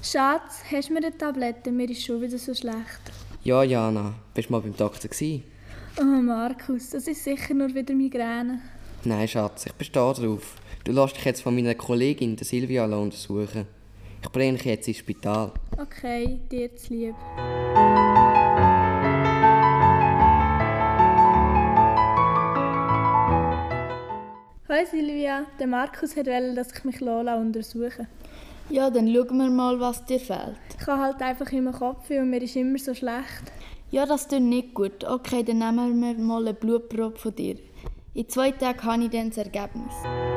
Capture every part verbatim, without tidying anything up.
Schatz, hast du mir eine Tablette? Mir ist schon wieder so schlecht. Ja, Jana, bist du mal beim Doktor gewesen? Oh Markus, das ist sicher nur wieder Migräne. Nein, Schatz, ich bestehe drauf. Du lässt dich jetzt von meiner Kollegin, der Silvia, untersuchen. Ich bringe dich jetzt ins Spital. Okay, dir zu lieb. Hoi Silvia, der Markus wollte, dass ich mich Lola untersuche. Ja, dann schauen wir mal, was dir fehlt. Ich habe halt einfach immer Kopfweh und mir ist immer so schlecht. Ja, das tut nicht gut. Okay, dann nehmen wir mal eine Blutprobe von dir. In zwei Tagen habe ich dann das Ergebnis.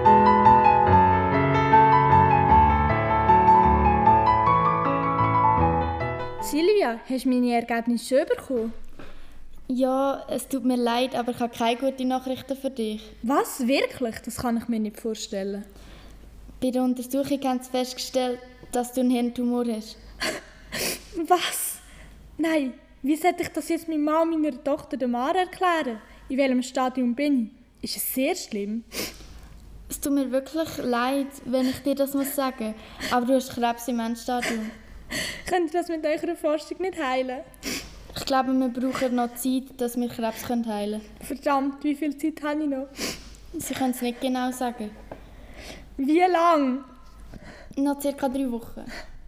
Silvia, hast du meine Ergebnisse schon bekommen? Ja, es tut mir leid, aber ich habe keine guten Nachrichten für dich. Was? Wirklich? Das kann ich mir nicht vorstellen. Bei der Untersuchung haben sie festgestellt, dass du einen Hirntumor hast. Was? Nein, wie sollte ich das jetzt meiner Mama und meiner Tochter der Mara erklären? In welchem Stadium bin ich? Ist es sehr schlimm? Es tut mir wirklich leid, wenn ich dir das muss sagen, aber du hast Krebs im Endstadium. Könnt ihr das mit eurer Forschung nicht heilen? Ich glaube, wir brauchen noch Zeit, dass wir Krebs heilen können. Verdammt, wie viel Zeit habe ich noch? Sie können es nicht genau sagen. Wie lang? Noch circa drei Wochen.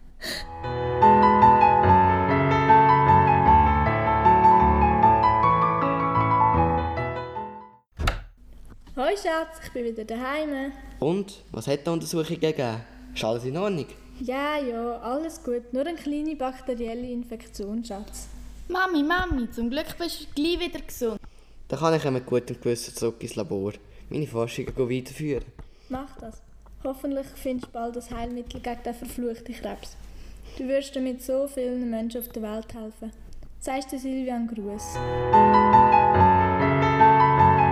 Hoi Schatz, ich bin wieder daheim. Und? Was hat die Untersuchung gegeben? Ist alles in Ordnung? Ja, ja, alles gut. Nur eine kleine bakterielle Infektion, Schatz. Mami, Mami, zum Glück bist du gleich wieder gesund. Dann kann ich mit gutem Gewissen zurück ins Labor. Meine Forschungen weiterführen. Mach das. Hoffentlich findest du bald das Heilmittel gegen den verfluchten Krebs. Du wirst damit so vielen Menschen auf der Welt helfen. Sagst du Silvia einen Gruß?